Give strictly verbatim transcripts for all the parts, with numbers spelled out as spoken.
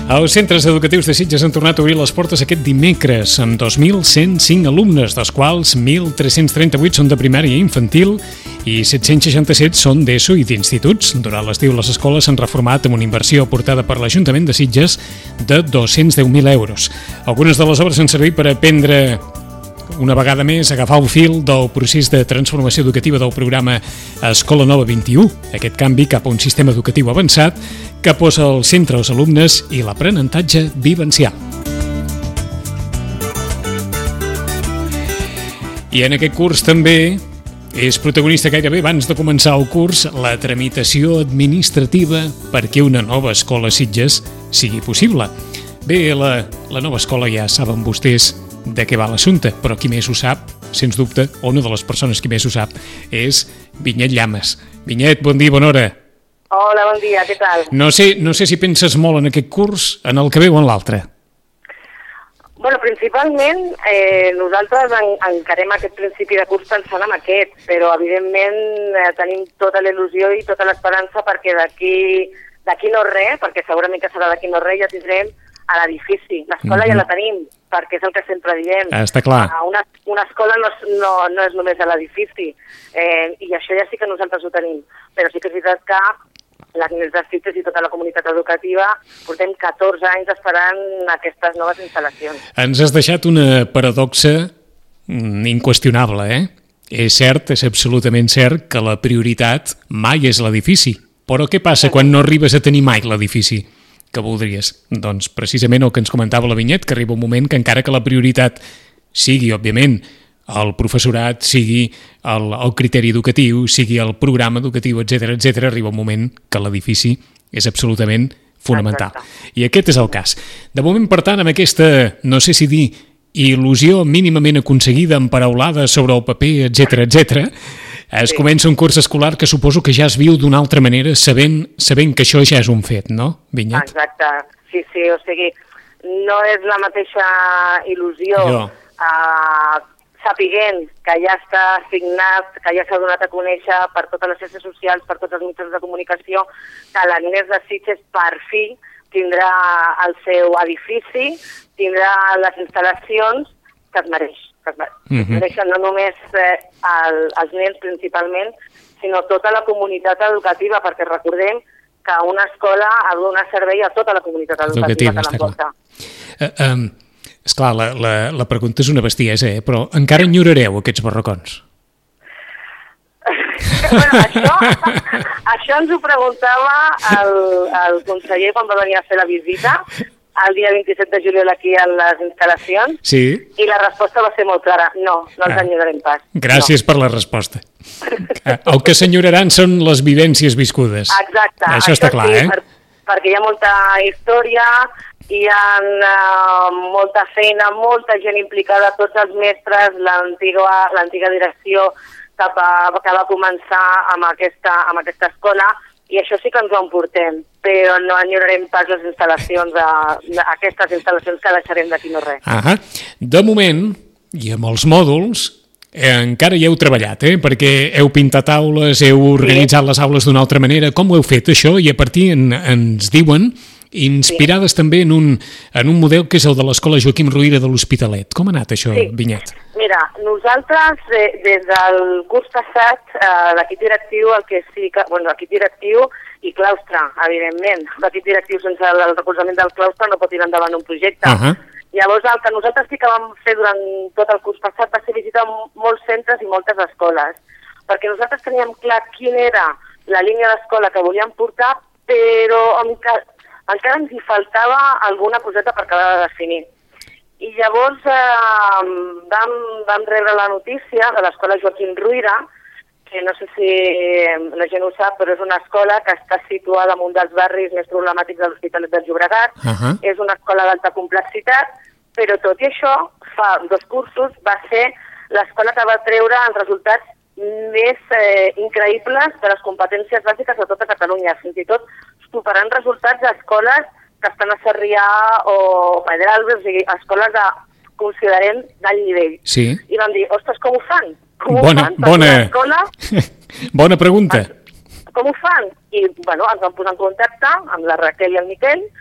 Els centres educatius de Sitges han tornat a obrir les portes aquest dimecres amb dos mil cent cinc alumnes, dels quals mil tres-cents trenta-vuit són de primària i infantil i set-cents seixanta-set són d'ESO i d'instituts. Durant l'estiu les escoles s'han reformat amb una inversió aportada per l'Ajuntament de Sitges de dos-cents deu mil euros. Algunes de les obres han servit per aprendre una vegada més agafar el fil del procés de transformació educativa del programa Escola Nova vint-i-u, aquest canvi cap a un sistema educatiu avançat que posa al centre els alumnes i l'aprenentatge vivencial. I en aquest curs també és protagonista gairebé abans de començar el curs la tramitació administrativa perquè una nova escola a Sitges sigui possible. Bé, la, la nova escola ja saben vostès de què va l'assumpte, però qui més ho sap, sens dubte, o una de les persones qui més ho sap, és Vinyet Llamas. Vinyet, bon dia, bona hora. Hola, bon dia, què tal? No sé, no sé si penses molt en aquest curs, en el que ve o en l'altre. Bueno, principalment eh, nosaltres en, encarem aquest principi de curs pensant en aquest, però evidentment eh, tenim tota la il·lusió i tota l'esperança perquè d'aquí d'aquí no res, perquè segurament que serà d'aquí no res, ja tindrem a l'edifici. L'escola mm-hmm. ja la tenim, perquè és el que sempre diem. Ah, està clar. Una, una escola no, no, no és només a l'edifici, eh, i això ja sí que nosaltres ho tenim. Però sí que és veritat que l'Agnès de Sitges i tota la comunitat educativa portem catorze anys esperant aquestes noves instal·lacions. Ens has deixat una paradoxa inqüestionable, eh? És cert, és absolutament cert que la prioritat mai és l'edifici. Però què passa quan no arribes a tenir mai l'edifici que voldries? Doncs precisament el que ens comentava la Vinyet, que arriba un moment que encara que la prioritat sigui, òbviament, el professorat, sigui el, el criteri educatiu, sigui el programa educatiu, etcètera, etcètera, arriba un moment que l'edifici és absolutament fonamental. Exacte. I aquest és el cas. De moment, per tant, amb aquesta, no sé si dir, il·lusió mínimament aconseguida, emparaulada sobre el paper, etcètera, etcètera, es sí. comença un curs escolar que suposo que ja es viu d'una altra manera, sabent, sabent que això ja és un fet, no, Vinyet? Exacte, sí, sí, o sigui, no és la mateixa il·lusió uh, sapiguent que ja està signat, que ja s'ha donat a conèixer per totes les xarxes socials, per tots els mitjans de comunicació, que l'Agnès de Sitges per fi tindrà el seu edifici, tindrà les instal·lacions que es mereix. Que es mereix mm-hmm. no només eh, el, els nens principalment, sinó tota la comunitat educativa, perquè recordem que una escola ha de donar servei a tota la comunitat educativa, educativa que l'envolta. Uh, um, esclar, la, la, la pregunta és una bestiesa, eh? Però encara enyorareu aquests barracons? bueno, això, això ens ho preguntava el, el conseller quan va venir a fer la visita el dia vint-i-set de juliol aquí a les instal·lacions, sí. I la resposta va ser molt clara. No, no els ah. enyorarem pas. Gràcies no. per la resposta. El que s'enyoraran són les vivències viscudes. Exacte. Això, això està clar, sí, eh? Per, perquè hi ha molta història, hi ha uh, molta feina, molta gent implicada, tots els mestres, l'antiga l'antiga direcció que va, que va començar amb aquesta, amb aquesta escola, i això sí que ens ho emportem, però no enyorarem pas les instal·lacions, a, a aquestes instal·lacions que deixarem d'aquí no res. Ah, de moment, i amb els mòduls, eh, encara hi heu treballat, eh? Perquè heu pintat aules, heu organitzat sí. les aules d'una altra manera. Com ho heu fet, això? I a partir en, ens diuen, inspirades sí. també en un, en un model que és el de l'Escola Joaquim Ruyra de l'Hospitalet. Com ha anat això, sí. Vinyet? Mira, nosaltres eh, des del curs passat, eh, l'equip directiu, el que sí que, bueno, l'equip directiu i claustre, evidentment. L'equip directiu sense el, el recolzament del claustre no pot ir endavant un projecte. Uh -huh. Llavors, el que nosaltres sí que vam fer durant tot el curs passat va ser visitar molts centres i moltes escoles, perquè nosaltres teníem clar quina era la línia d'escola que volíem portar, però encara, encara ens hi faltava alguna coseta per acabar de definir. I llavors eh, vam, vam rebre la notícia de l'Escola Joaquim Ruyra, que no sé si la gent ho sap, però és una escola que està situada en un dels barris més problemàtics de l'Hospitalet del Llobregat. Uh-huh. És una escola d'alta complexitat, però tot i això, fa dos cursos, va ser l'escola que va treure els resultats més eh, increïbles de les competències bàsiques de tota Catalunya, fins i tot superant resultats d'escoles que estan a Sarrià o Pedralbes, o sigui, escoles de, considerem, d'alt nivell. Sí. I vam dir, ostres, com ho fan? Com bona, ho fan? Bona, escola... bona pregunta. Com ho fan? I, bueno, ens vam posar en contacte amb la Raquel i el Miquel,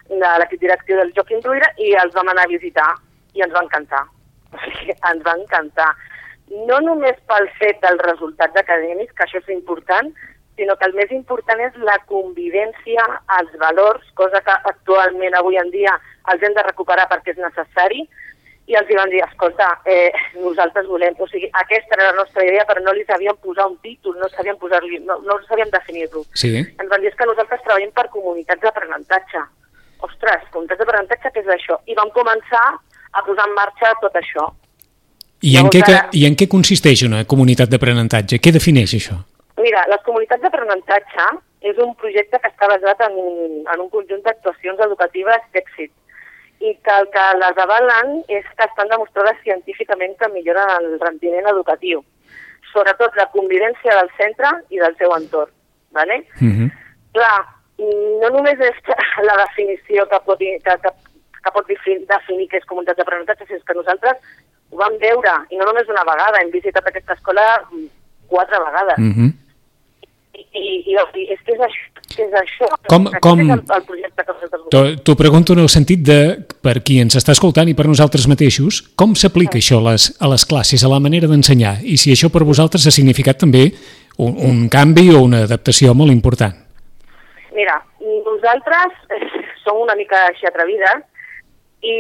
de l'equip directiu del Joaquim Ruyra, i els vam anar a visitar i ens va encantar. O sigui, ens va encantar. No només pel fet dels resultats acadèmics, que això és important, sinó que el més important és la convivència, els valors, cosa que actualment, avui en dia, els hem de recuperar perquè és necessari, i els van dir, escolta, eh, nosaltres volem, o sigui, aquesta era la nostra idea, però no li sabíem posar un títol, no sabíem posar-li, no, no sabíem definir-lo. Sí. Ens van dir que nosaltres treballem per comunitats d'aprenentatge. Ostres, comunitats d'aprenentatge, què és això? I vam començar a posar en marxa tot això. I en, què, ara... I en què consisteix una comunitat d'aprenentatge? Què defineix això? Mira, les comunitats d'aprenentatge és un projecte que està basat en un, en un conjunt d'actuacions educatives d'èxit i que el que les avalen és que estan demostrades científicament que milloren el rendiment educatiu, sobretot la convivència del centre i del seu entorn. ¿Vale? Uh-huh. Clar, no només és la definició que pot, que, que, que pot definir què és comunitat d'aprenentatge, sinó que nosaltres ho vam veure, i no només una vegada, hem visitat aquesta escola quatre vegades. Uh-huh. I, i, i, i és que és això. Que és això. Com, com... És el, el projecte que nosaltres... T'ho pregunto en el sentit de, per qui ens està escoltant i per nosaltres mateixos, com s'aplica això a les, a les classes, a la manera d'ensenyar? I si això per vosaltres ha significat també un, un canvi o una adaptació molt important? Mira, nosaltres som una mica així atrevides i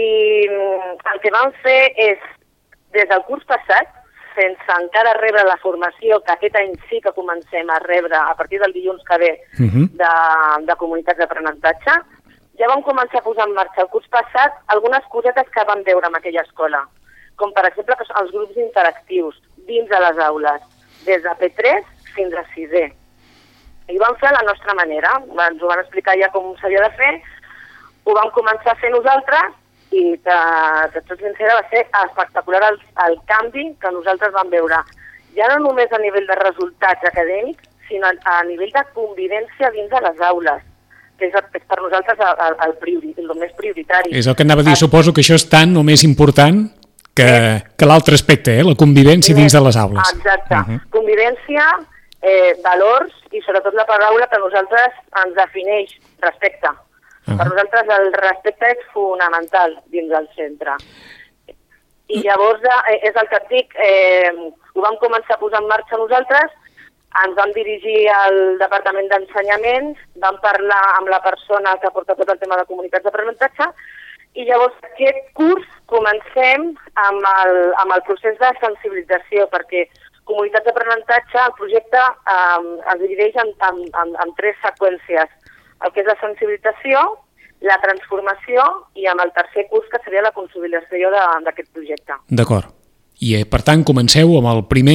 el que vam fer és, des del curs passat, sense encara rebre la formació que aquest any sí que comencem a rebre a partir del dilluns que ve uh-huh. de, de comunitats d'aprenentatge, ja vam començar a posar en marxa el curs passat algunes cosetes que vam veure en aquella escola, com per exemple els grups interactius dins de les aules, des de P tres fins a sisè. I ho vam fer a la nostra manera, ens ho van explicar ja com s'havia de fer, ho vam començar a fer nosaltres, i de, de tot sincera va ser espectacular el, el canvi que nosaltres vam veure, ja no només a nivell de resultats acadèmics, sinó a, a nivell de convivència dins de les aules, que és, és per nosaltres el, el, el, priori, el més prioritari. És el que anava a dir, el... suposo que això és tant o més important que, que l'altre aspecte, eh? La convivència dins de les aules. Exacte, uh-huh. Convivència, eh, valors i sobretot la paraula que a nosaltres ens defineix, respecte. Uh-huh. Per nosaltres el respecte és fonamental dins del centre. I llavors eh, és el que et dic, eh, ho vam començar a posar en marxa nosaltres, ens vam dirigir al Departament d'Ensenyament, vam parlar amb la persona que porta tot el tema de comunitats d'aprenentatge, i llavors aquest curs comencem amb el, amb el procés de sensibilització, perquè comunitats d'aprenentatge, el projecte eh, es divideix en, en, en, en tres seqüències. El que és la sensibilització, la transformació i amb el tercer curs que seria la consolidació d'aquest projecte. D'acord. I eh, per tant comenceu amb el primer,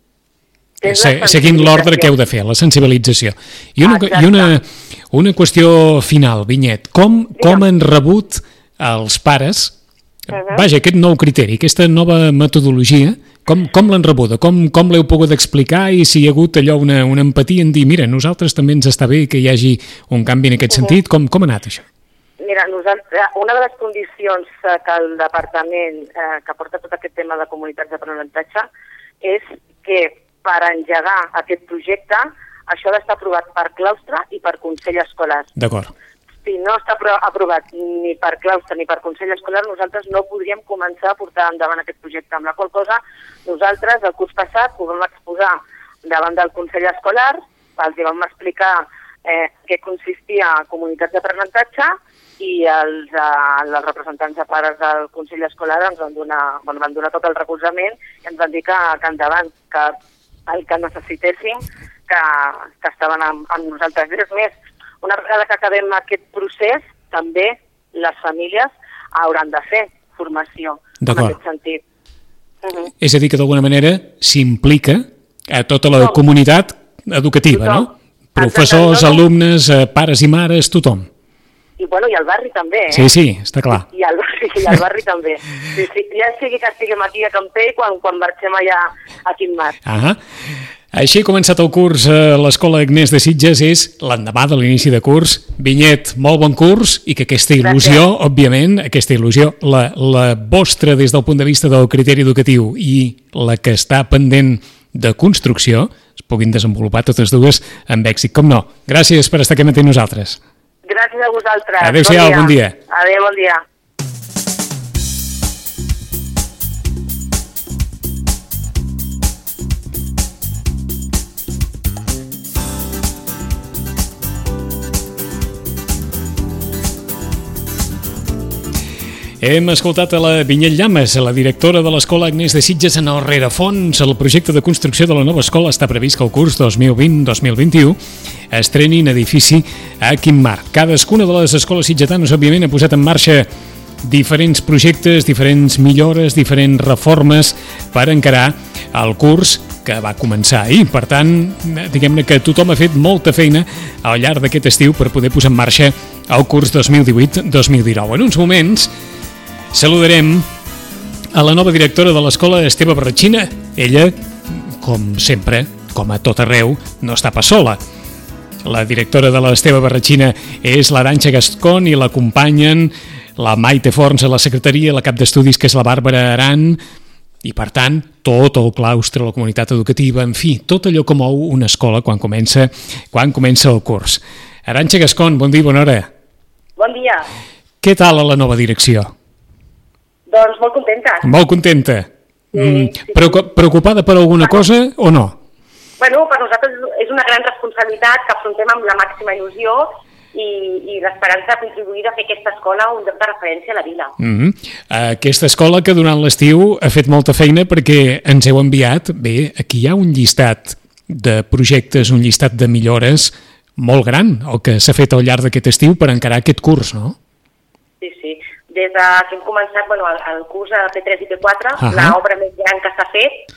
eh, seguint l'ordre que heu de fer, la sensibilització. I una, i una, una qüestió final, Vinyet, com, com han rebut els pares, uh-huh. vaja, aquest nou criteri, aquesta nova metodologia, com, com l'han rebuda? Com, com l'heu pogut explicar i si hi ha hagut allò una, una empatia en dir, mira, nosaltres també ens està bé que hi hagi un canvi en aquest uh-huh. sentit, com, com ha anat això? Mira, nosaltres, una de les condicions que el departament eh, que porta tot aquest tema de comunitats d'aprenentatge és que per engegar aquest projecte això ha d'estar aprovat per claustre i per consell escolar. D'acord. Si no està aprovat ni per claustre ni per consell escolar, nosaltres no podríem començar a portar endavant aquest projecte, amb la qual cosa nosaltres el curs passat ho vam exposar davant del consell escolar, els vam explicar eh, què consistia a comunitats d'aprenentatge i els, eh, els representants de pares del consell escolar ens van donar, bueno, van donar tot el recolzament i ens van dir que, que endavant, que el que necessitéssim, que, que estaven amb, amb nosaltres. És més, una vegada que acabem aquest procés, també les famílies hauran de fer formació en aquest sentit. Uh-huh. És a dir, que d'alguna manera s'implica a tota la tothom. Comunitat educativa, tothom. No? Professors, tothom. Alumnes, pares i mares, tothom. I, bueno, i el barri també, eh? Sí, sí, està clar. I el barri, i el barri també. Sí, sí, ja sigui que estiguem aquí a Campell quan, quan marxem allà a Quimmat. Ah, així ha començat el curs a l'Escola Agnès de Sitges, és l'endemà de l'inici de curs. Vinyet, molt bon curs i que aquesta il·lusió, gràcies. Òbviament, aquesta il·lusió, la, la vostra des del punt de vista del criteri educatiu i la que està pendent de construcció, es puguin desenvolupar totes dues amb èxit, com no. Gràcies per estar aquí amb nosaltres. Gràcies a vosaltres. Adéu-siau, bon dia. Adéu, bon dia. Hem escoltat a la Vinyet Llamas, la directora de l'Escola Agnès de Sitges en el rerefons. El projecte de construcció de la nova escola està previst que el curs dos mil vint dos mil vint-i-u estreni en edifici a Quimar. Cadascuna de les escoles sitgetanes, òbviament, ha posat en marxa diferents projectes, diferents millores, diferents reformes per encarar el curs que va començar ahir. Per tant, diguem-ne que tothom ha fet molta feina al llarg d'aquest estiu per poder posar en marxa el curs dos mil divuit dos mil dinou. En uns moments saludarem a la nova directora de l'escola, Esteve Barratxina. Ella, com sempre, com a tot arreu, no està pas sola. La directora de l'Esteve Barratxina és l'Arantxa Gascón i l'acompanyen la Maite Forns a la secretaria, la cap d'estudis, que és la Bàrbara Aran, i, per tant, tot el claustre, la comunitat educativa, en fi, tot allò que mou una escola quan comença, quan comença el curs. Arantxa Gascón, bon dia, bona hora. Bon dia. Què tal a la nova direcció? Doncs molt contenta. Molt contenta. Sí, mm, sí. Preocupada per alguna cosa o no? Bueno, per nosaltres és una gran responsabilitat que afrontem amb la màxima il·lusió i, i l'esperança de contribuir a fer aquesta escola un lloc de referència a la vila. Mm-hmm. Aquesta escola que durant l'estiu ha fet molta feina perquè ens heu enviat, bé, aquí hi ha un llistat de projectes, un llistat de millores molt gran, el que s'ha fet al llarg d'aquest estiu per encarar aquest curs, no? Sí, sí. Des de que hem començat bueno, el, el curs a P tres i P quatre, uh-huh. l'obra més gran que s'ha fet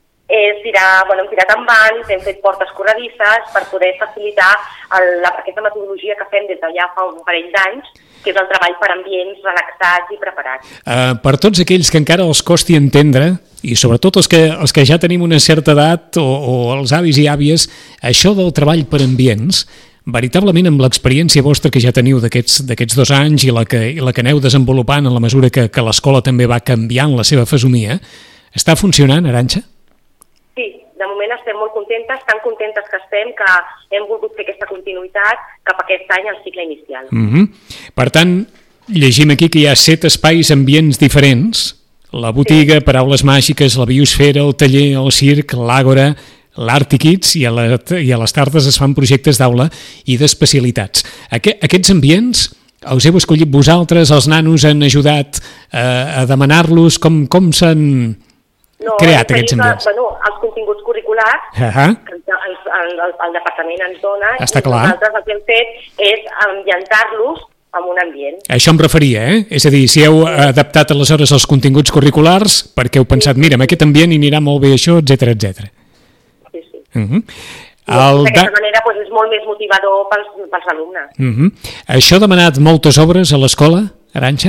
és tirar, bueno, hem tirat en bancs, hem fet portes corredisses per poder facilitar el, la, aquesta metodologia que fem des de ja fa un parell d'anys, que és el treball per ambients relaxats i preparats. Uh, per tots aquells que encara els costi entendre, i sobretot els que, els que ja tenim una certa edat o, o els avis i àvies, això del treball per ambients, veritablement amb l'experiència vostra que ja teniu d'aquests d'aquests dos anys i la que, i la que aneu desenvolupant en la mesura que, que l'escola també va canviant la seva fesomia, està funcionant, Arantxa? Sí, de moment estem molt contentes, tan contentes que estem que hem volgut fer aquesta continuïtat cap a aquest any al cicle inicial. Mm-hmm. Per tant, llegim aquí que hi ha set espais ambients diferents, la botiga, sí. Paraules màgiques, la biosfera, el taller, el circ, l'àgora, l'Art i Kids, i a, la, i a les tardes es fan projectes d'aula i d'especialitats. Aquest, aquests ambients els heu escollit vosaltres, els nanos han ajudat eh, a demanar-los, com, com s'han no, creat aquests ambients? Bueno, els continguts curriculars uh-huh. que el, el, el, el departament ens dona, està i clar. Nosaltres el que hem fet és ambientar-los en un ambient. Això em referia, eh? És a dir, si heu adaptat aleshores els continguts curriculars perquè heu pensat, mira, en aquest ambient hi anirà molt bé això, etcètera, etcètera. Uh-huh. D'aquesta da... manera doncs, és molt més motivador pels, pels alumnes. Uh-huh. Això ha demanat moltes obres a l'escola, Arantxa?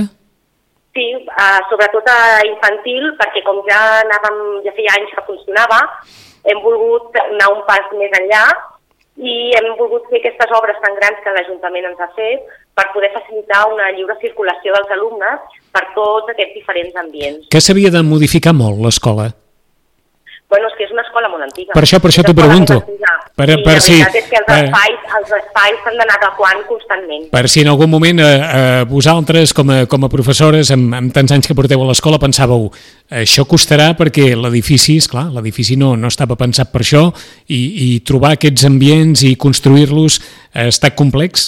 Sí, uh, sobretot a infantil, perquè com ja anàvem, ja feia anys que funcionava, hem volgut anar un pas més enllà i hem volgut fer aquestes obres tan grans que l'Ajuntament ens ha fet per poder facilitar una lliure circulació dels alumnes per tots aquests diferents ambients. Què s'havia de modificar molt, l'escola? Bueno, és que és una escola molt antiga. Per això, per això t'ho pregunto. Per, I per la si, veritat és que els per, espais els espais s'han d'anar adequant constantment. Per si en algun moment eh, eh, vosaltres, com a, com a professores, amb, amb tants anys que porteu a l'escola, pensàveu, això costarà perquè l'edifici, esclar, l'edifici no, no estava pensat per això, i, i trobar aquests ambients i construir-los ha estat complex?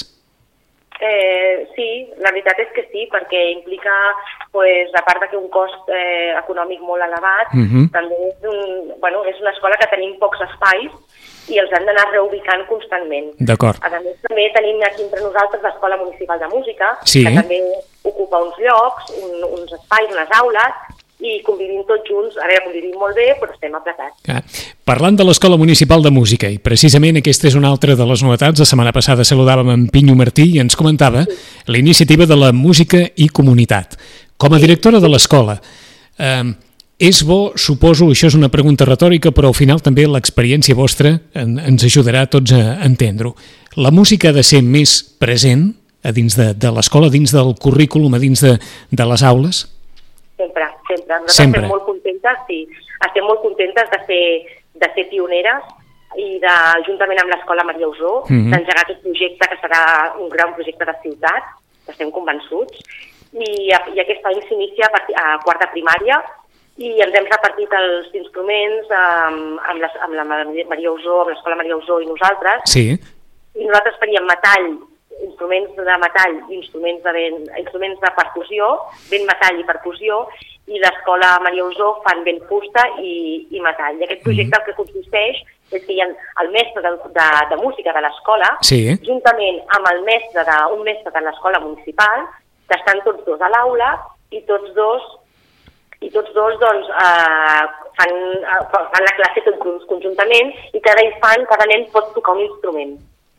Eh, sí, la veritat és que sí, perquè implica, pues, a part que un cost eh, econòmic molt elevat, uh-huh. també és, un, bueno, és una escola que tenim pocs espais i els han d'anar reubicant constantment. D'acord. A més, també tenim aquí entre nosaltres l'Escola Municipal de Música, sí. que també ocupa uns llocs, un, uns espais, unes aules, i convivim tots junts, ara ja convivim molt bé, però estem apretats. Ah, parlant de l'Escola Municipal de Música, i precisament aquesta és una altra de les novetats, la setmana passada saludàvem en Pinyo Martí i ens comentava sí. la iniciativa de la música i comunitat. Com a directora de l'escola, eh, és bo, suposo, això és una pregunta retòrica, però al final també l'experiència vostra en, ens ajudarà a tots a entendre-ho. La música ha de ser més present a dins de, de l'escola, dins del currículum, a dins de, de les aules? Sempre, sempre. Nosaltres sempre. Estem molt contentes, sí. Estem molt contentes de ser, de ser pioneres i de, juntament amb l'Escola Maria Usó, mm-hmm. d'engegar aquest projecte que serà un gran projecte de ciutat, que estem convençuts, i, i aquest any s'inicia a, a quarta primària i ens hem repartit els instruments amb, amb, les, amb la Maria Usó, amb l'Escola Maria Usó i nosaltres, sí. i nosaltres faríem metall, instruments de metall i instruments de, vent, instruments de percussió, vent, metall i percussió, i l'Escola Maria Usó fan vent, fusta i, i metall. I aquest projecte el que consisteix és que hi ha el mestre de, de, de música de l'escola, sí. juntament amb el mestre de, un mestre de l'escola municipal, que estan tots dos a l'aula i tots dos i tots dos doncs, eh, fan, eh, fan la classe tots conjuntament i cada infant, cada nen pot tocar un instrument.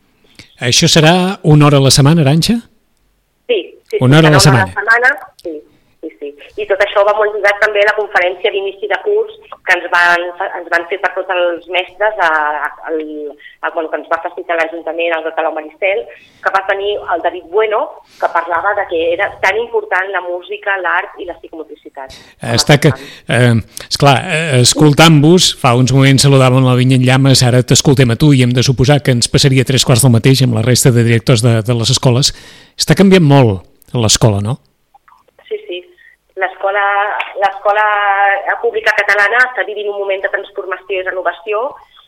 Això serà una hora a la setmana, Arantxa? Sí, sí, una hora a la una setmana. Hora a la setmana, sí, sí, sí. I tot això va molt lligat també a la conferència d'inici de curs que ens van, ens van fer per tots els mestres, a, a, a, bueno, que ens va facilitar l'Ajuntament, el de Palau Maricel, que va tenir el David Bueno, que parlava de que era tan important la música, l'art i la psicomotricitat. Està que, eh, esclar, escoltant-vos, fa uns moments saludàvem la Vinya en Llames, ara t'escoltem a tu i hem de suposar que ens passaria tres quarts del mateix amb la resta de directors de, de les escoles. Està canviant molt l'escola, no? Sí, sí. L'escola l'escola pública catalana està vivint un moment de transformació i renovació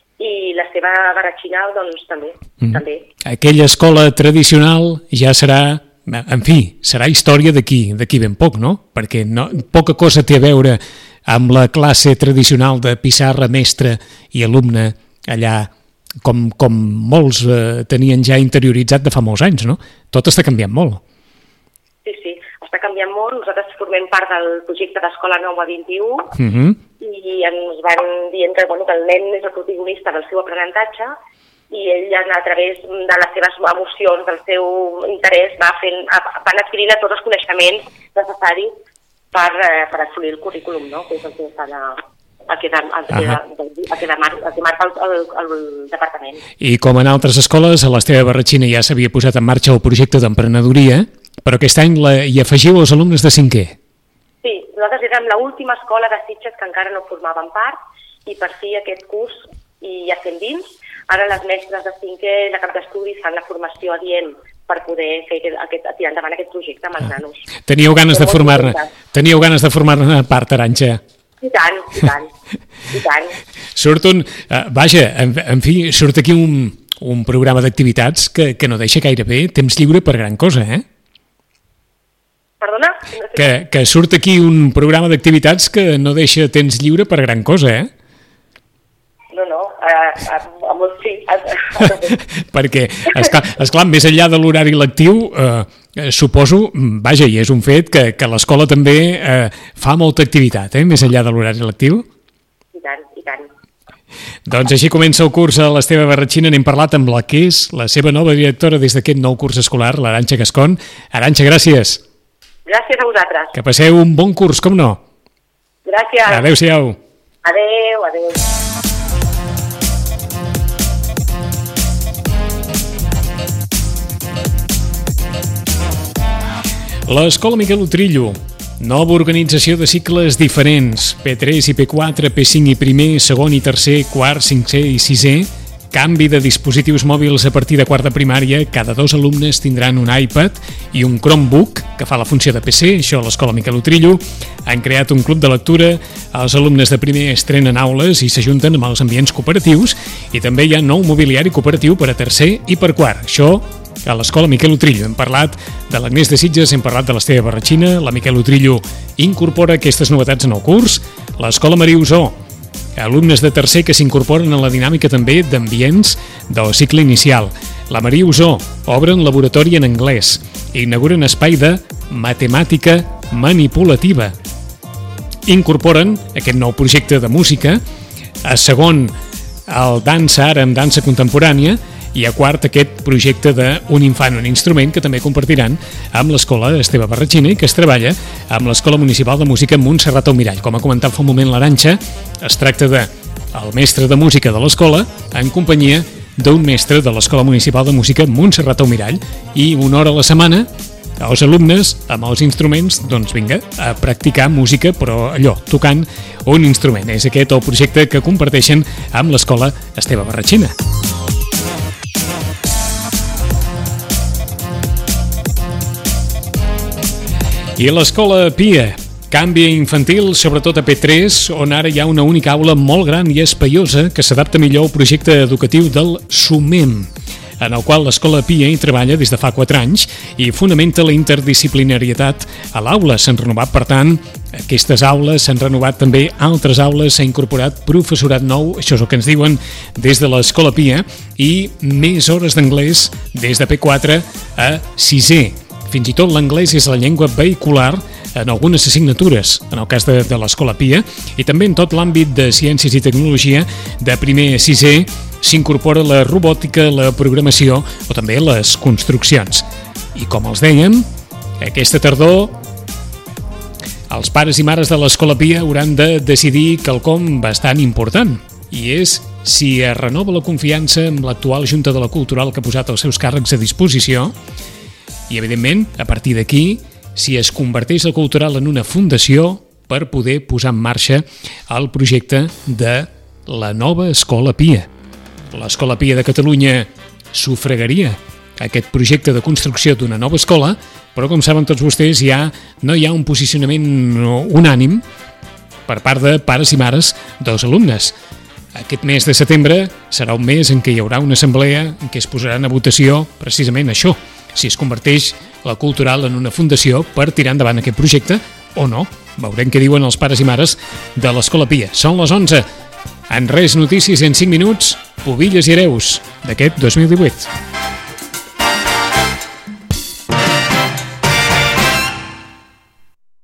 i la seva Barratxina, doncs, també. Mm. també. Aquella escola tradicional ja serà, en fi, serà història d'aquí d'aquí ben poc, no? Perquè no, poca cosa té a veure amb la classe tradicional de pissarra, mestre i alumne allà, com, com molts eh, tenien ja interioritzat de fa molts anys, no? Tot està canviant molt. Sí, sí, està canviant molt. Nosaltres formem part del projecte d'Escola Nova vint i u uh-huh. i ens van dient que, bueno, que el nen és el protagonista del seu aprenentatge i ell, a través de les seves emocions, del seu interès, va fent, van adquirint tots els coneixements necessaris per, per assolir el currículum, no? Que és el que està a, a que, a, a, a que marca el, el, el departament. I com en altres escoles, a l'Esteve Barratxina ja s'havia posat en marxa el projecte d'emprenedoria, però aquest any la, hi afegiu els alumnes de cinquè. Sí, nosaltres érem l'última escola de Sitges que encara no formaven part i per fi aquest curs i ja estem dins. Ara les mestres de cinquè i la cap d'estudis fan la formació adient per poder fer aquest, tirar endavant aquest projecte amb els ah. nanos. Teníeu ganes de formar-ne teníeu ganes de formar-ne part, Arantxa? I tant, i tant, i tant. Surt un, uh, vaja, en, en fi, surt aquí un, un programa d'activitats que, que no deixa gaire bé temps lliure per gran cosa, eh? Perdona? Que, que surt aquí un programa d'activitats que no deixa temps lliure per gran cosa, eh? No, no, uh, uh, molt sí. Perquè, esclar, esclar, més enllà de l'horari lectiu, eh, suposo, vaja, i és un fet, que, que l'escola també eh, fa molta activitat, eh, més enllà de l'horari lectiu. I tant, i tant. Doncs així comença el curs a l'Esteve Barratxina. N'hem parlat amb la que és la seva nova directora des d'aquest nou curs escolar, l'Arantxa Gascon. Arantxa, gràcies. Gràcies a vosaltres. Que passeu un bon curs, com no? Gràcies. Adéu-siau. Adéu, adéu. L'Escola Miquel Utrillo, nova organització de cicles diferents, P tres i P quatre, P cinc i primer, segon i tercer, quart, cinquè i sisè, canvi de dispositius mòbils a partir de quart de primària, cada dos alumnes tindran un iPad i un Chromebook, que fa la funció de P C, això a l'Escola Miquel Utrillo. Han creat un club de lectura, els alumnes de primer estrenen aules i s'ajunten amb els ambients cooperatius, i també hi ha nou mobiliari cooperatiu per a tercer i per quart. Això a l'Escola Miquel Utrillo. Hem parlat de l'Agnès de Sitges, hem parlat de l'Esteve Barratxina, la Miquel Utrillo incorpora aquestes novetats en el curs, l'Escola Maria Usó, alumnes de tercer que s'incorporen a la dinàmica també d'ambients del cicle inicial. La Maria Usó obren laboratori en anglès i inauguren espai de matemàtica manipulativa. Incorporen aquest nou projecte de música, a segon el dansa ara amb dansa contemporània, i a quart aquest projecte d'un infant, un instrument que també compartiran amb l'Escola Esteve Barratxina i que es treballa amb l'Escola Municipal de Música Montserrat Almirall. Com ha comentat fa un moment l'Arantxa, es tracta de el mestre de música de l'escola en companyia d'un mestre de l'Escola Municipal de Música Montserrat Almirall, i una hora a la setmana als alumnes amb els instruments, doncs vinga, a practicar música, però allò, tocant un instrument. És aquest el projecte que comparteixen amb l'Escola Esteve Barratxina. I a l'Escola Pia, canvi infantil, sobretot a P tres, on ara hi ha una única aula molt gran i espaiosa que s'adapta millor al projecte educatiu del SUMEM, en el qual l'Escola Pia hi treballa des de fa quatre anys i fonamenta la interdisciplinarietat a l'aula. S'han renovat, per tant, aquestes aules, s'han renovat també altres aules, s'ha incorporat professorat nou, això és el que ens diuen des de l'Escola Pia, i més hores d'anglès des de P quatre a sisè. Fins i tot l'anglès és la llengua vehicular en algunes assignatures, en el cas de, de l'Escola Pia, i també en tot l'àmbit de ciències i tecnologia, de primer a sisè, s'incorpora la robòtica, la programació o també les construccions. I com els dèiem, aquesta tardor els pares i mares de l'Escola Pia hauran de decidir quelcom bastant important, i és si es renova la confiança amb l'actual Junta de la Cultural que ha posat els seus càrrecs a disposició i, evidentment, a partir d'aquí, si es converteix la Cultural en una fundació per poder posar en marxa el projecte de la nova Escola Pia. L'Escola Pia de Catalunya sufragaria aquest projecte de construcció d'una nova escola, però, com saben tots vostès, ja no hi ha un posicionament unànim per part de pares i mares dels alumnes. Aquest mes de setembre serà un mes en què hi haurà una assemblea en què es posaran a votació precisament això, si es converteix la Cultural en una fundació per tirar endavant aquest projecte o no. Veurem què diuen els pares i mares de l'Escola Pia. Són les onze. En Res Notícies en cinc minuts, Pubilles i Hereus d'aquest dos mil divuit.